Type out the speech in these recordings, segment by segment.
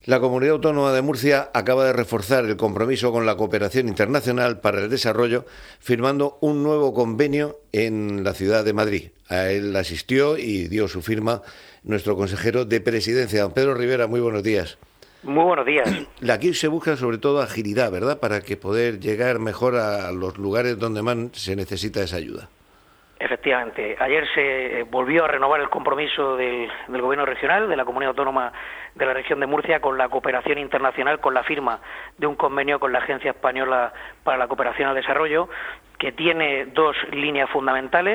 La Comunidad Autónoma de Murcia acaba de reforzar el compromiso con la cooperación internacional para el desarrollo, firmando un nuevo convenio en la ciudad de Madrid. A él asistió y dio su firma nuestro consejero de Presidencia, don Pedro Rivera. Muy buenos días. Muy buenos días. Aquí se busca sobre todo agilidad, ¿verdad?, para que poder llegar mejor a los lugares donde más se necesita esa ayuda. Efectivamente, ayer se volvió a renovar el compromiso del Gobierno regional, de la Comunidad Autónoma de la región de Murcia, con la cooperación internacional, con la firma de un convenio con la Agencia Española para la Cooperación al Desarrollo, que tiene dos líneas fundamentales,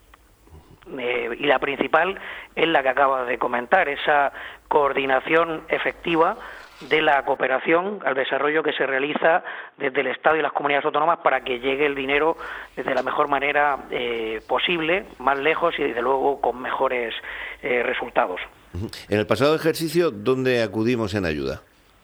y la principal es la que acaba de comentar, esa coordinación efectiva de la cooperación al desarrollo que se realiza desde el Estado y las comunidades autónomas para que llegue el dinero de la mejor manera posible, más lejos y desde luego con mejores resultados. En el pasado ejercicio, ¿dónde acudimos en ayuda?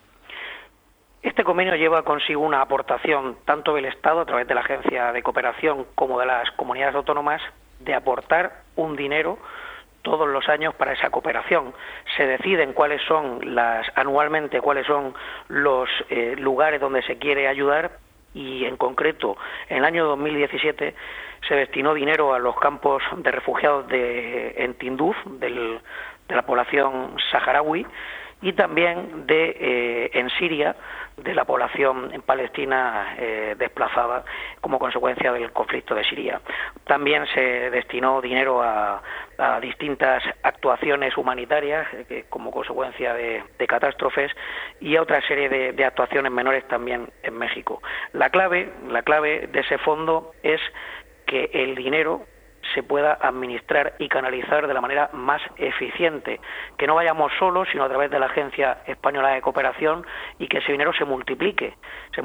Este convenio lleva consigo una aportación tanto del Estado a través de la Agencia de Cooperación como de las comunidades autónomas de aportar un dinero todos los años para esa cooperación. Se deciden anualmente cuáles son los lugares donde se quiere ayudar y en concreto en el año 2017 se destinó dinero a los campos de refugiados en Tinduf, de la población saharaui, y también en Siria, de la población en Palestina desplazada como consecuencia del conflicto de Siria. También se destinó dinero a distintas actuaciones humanitarias como consecuencia de catástrofes y a otra serie de actuaciones menores también en México. La clave de ese fondo es que el dinero se pueda administrar y canalizar de la manera más eficiente, que no vayamos solos, sino a través de la Agencia Española de Cooperación, y que ese dinero se multiplique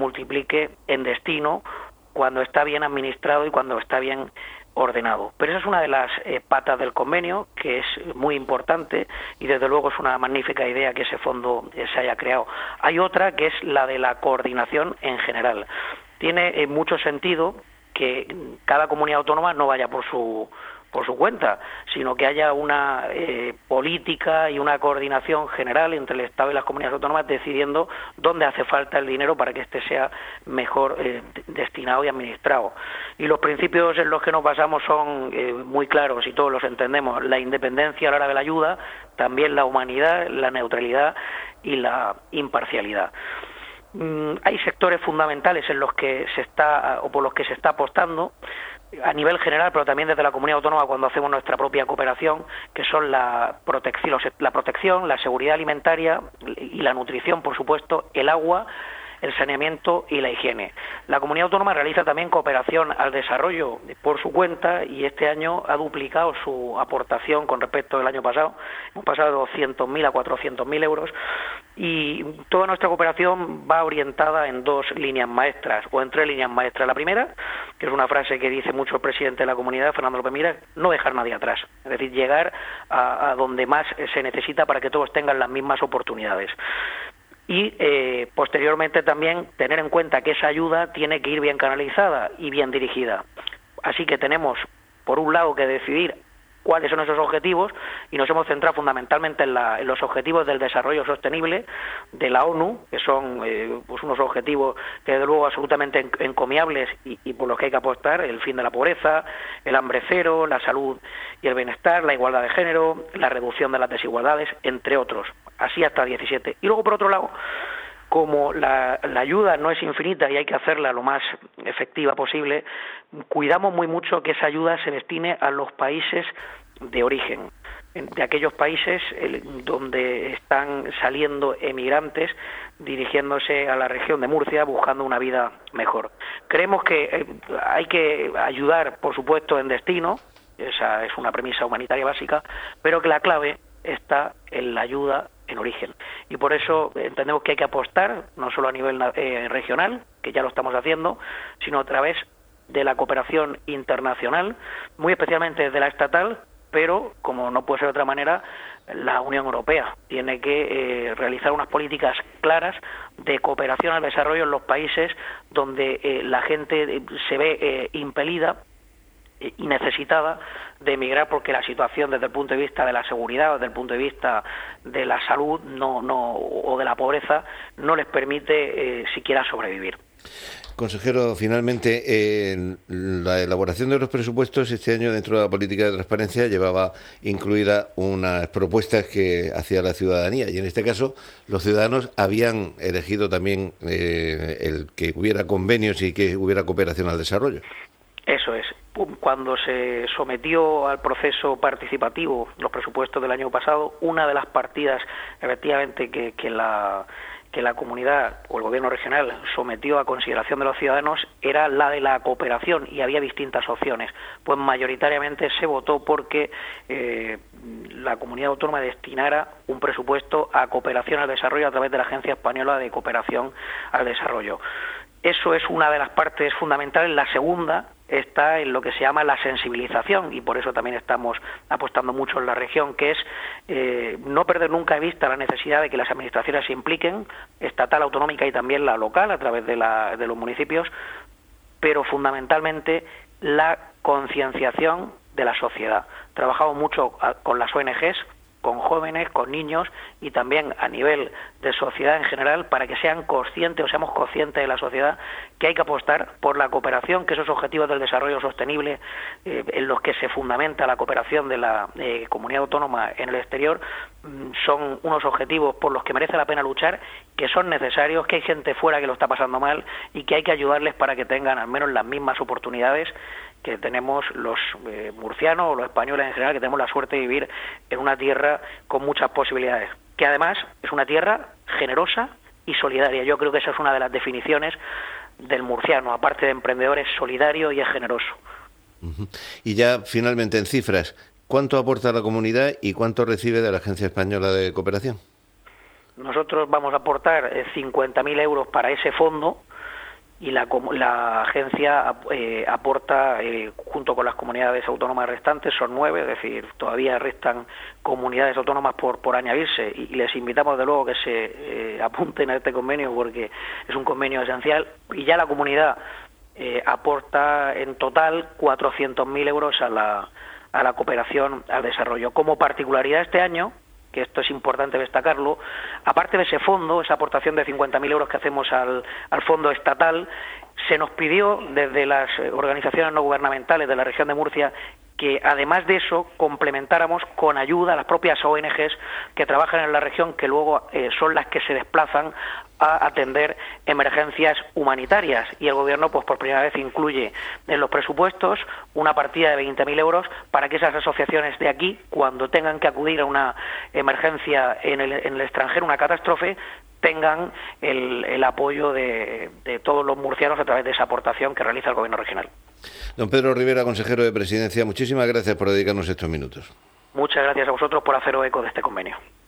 en destino cuando está bien administrado y cuando está bien ordenado. Pero esa es una de las patas del convenio, que es muy importante y desde luego es una magnífica idea que ese fondo se haya creado. Hay otra que es la de la coordinación en general. Tiene mucho sentido que cada comunidad autónoma no vaya por su cuenta, sino que haya una política y una coordinación general entre el Estado y las comunidades autónomas decidiendo dónde hace falta el dinero para que éste sea mejor destinado y administrado. Y los principios en los que nos basamos son muy claros y todos los entendemos: la independencia a la hora de la ayuda, también la humanidad, la neutralidad y la imparcialidad. Hay sectores fundamentales en los que por los que se está apostando a nivel general, pero también desde la comunidad autónoma cuando hacemos nuestra propia cooperación, que son la protección, la seguridad alimentaria y la nutrición, por supuesto, el agua, el saneamiento y la higiene. La comunidad autónoma realiza también cooperación al desarrollo por su cuenta y este año ha duplicado su aportación con respecto al año pasado. Hemos pasado de 200.000 a 400.000 euros y toda nuestra cooperación va orientada en dos líneas maestras o en tres líneas maestras. La primera, que es una frase que dice mucho el presidente de la comunidad, Fernando López Miras, no dejar nadie atrás, es decir, llegar a donde más se necesita para que todos tengan las mismas oportunidades. Y posteriormente también tener en cuenta que esa ayuda tiene que ir bien canalizada y bien dirigida. Así que tenemos, por un lado, que decidir cuáles son esos objetivos y nos hemos centrado fundamentalmente en los objetivos del desarrollo sostenible de la ONU, que son unos objetivos que desde luego absolutamente encomiables y por los que hay que apostar: el fin de la pobreza, el hambre cero, la salud y el bienestar, la igualdad de género, la reducción de las desigualdades, entre otros, así hasta 17. Y luego, por otro lado, como la ayuda no es infinita y hay que hacerla lo más efectiva posible, cuidamos muy mucho que esa ayuda se destine a los países de origen, de aquellos países donde están saliendo emigrantes dirigiéndose a la región de Murcia buscando una vida mejor. Creemos que hay que ayudar, por supuesto, en destino, esa es una premisa humanitaria básica, pero que la clave está en la ayuda en origen. Y por eso entendemos que hay que apostar, no solo a nivel regional, que ya lo estamos haciendo, sino a través de la cooperación internacional, muy especialmente desde la estatal, pero, como no puede ser de otra manera, la Unión Europea tiene que realizar unas políticas claras de cooperación al desarrollo en los países donde la gente se ve impelida y necesitada de emigrar, porque la situación desde el punto de vista de la seguridad o desde el punto de vista de la salud o de la pobreza no les permite siquiera sobrevivir. Consejero, finalmente, la elaboración de los presupuestos este año dentro de la política de transparencia llevaba incluida unas propuestas que hacía la ciudadanía, y en este caso los ciudadanos habían elegido también el que hubiera convenios y que hubiera cooperación al desarrollo. Eso es. Cuando se sometió al proceso participativo los presupuestos del año pasado, una de las partidas, efectivamente, que la comunidad o el gobierno regional sometió a consideración de los ciudadanos era la de la cooperación, y había distintas opciones. Pues mayoritariamente se votó porque la comunidad autónoma destinara un presupuesto a cooperación al desarrollo a través de la Agencia Española de Cooperación al Desarrollo. Eso es una de las partes fundamentales. La segunda está en lo que se llama la sensibilización, y por eso también estamos apostando mucho en la región, que es no perder nunca de vista la necesidad de que las administraciones se impliquen, estatal, autonómica y también la local, a través de los municipios, pero fundamentalmente la concienciación de la sociedad. Trabajamos mucho con las ONGs, con jóvenes, con niños y también a nivel de sociedad en general, para que sean conscientes o seamos conscientes de la sociedad que hay que apostar por la cooperación, que esos objetivos del desarrollo sostenible en los que se fundamenta la cooperación de la comunidad autónoma en el exterior son unos objetivos por los que merece la pena luchar, que son necesarios, que hay gente fuera que lo está pasando mal y que hay que ayudarles para que tengan al menos las mismas oportunidades que tenemos los murcianos o los españoles en general, que tenemos la suerte de vivir en una tierra con muchas posibilidades, que además es una tierra generosa y solidaria. Yo creo que esa es una de las definiciones del murciano, aparte de emprendedor, es solidario y es generoso. Y ya finalmente, en cifras, ¿cuánto aporta la comunidad y cuánto recibe de la Agencia Española de Cooperación? Nosotros vamos a aportar 50.000 euros para ese fondo, y la agencia aporta, junto con las comunidades autónomas restantes, son 9, es decir, todavía restan comunidades autónomas por añadirse, y les invitamos de luego que se apunten a este convenio, porque es un convenio esencial, y ya la comunidad aporta en total 400.000 euros a la cooperación al desarrollo. Como particularidad este año, que esto es importante destacarlo, aparte de ese fondo, esa aportación de 50.000 euros que hacemos al fondo estatal, se nos pidió desde las organizaciones no gubernamentales de la región de Murcia que además de eso complementáramos con ayuda a las propias ONGs que trabajan en la región, que luego son las que se desplazan a atender emergencias humanitarias, y el gobierno pues por primera vez incluye en los presupuestos una partida de 20.000 euros para que esas asociaciones de aquí, cuando tengan que acudir a una emergencia en el extranjero, una catástrofe, tengan el apoyo de todos los murcianos a través de esa aportación que realiza el gobierno regional. Don Pedro Rivera, consejero de Presidencia, muchísimas gracias por dedicarnos estos minutos. Muchas gracias a vosotros por haceros eco de este convenio.